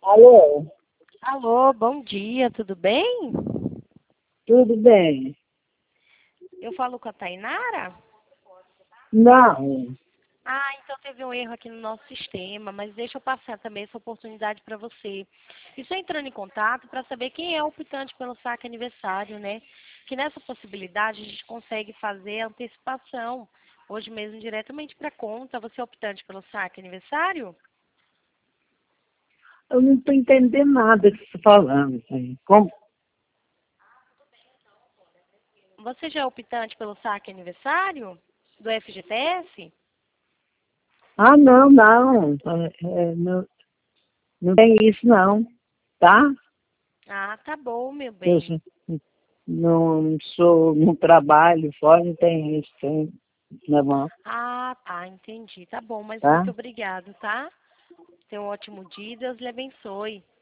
Alô, Alô, bom dia, tudo bem? tudo bem? Eu falo com a Tainara? Não, Então teve um erro aqui no nosso sistema, mas deixa eu passar também essa oportunidade para você. Estou entrando em contato para saber quem é o optante pelo saque aniversário, né? Que nessa possibilidade a gente consegue fazer a antecipação, hoje mesmo diretamente para a conta. Você é optante pelo saque aniversário? eu não estou entendendo nada que você está falando. Assim. Como? Você já é optante pelo saque aniversário do FGTS? Não, não, não, não tem isso não, tá? Ah, tá bom, meu Eu bem. não sou, não trabalho fora, não tem isso, tem, na mão, Tá, entendi. Tá bom, mas tá? muito obrigado, tá? Tenha um ótimo dia, Deus lhe abençoe.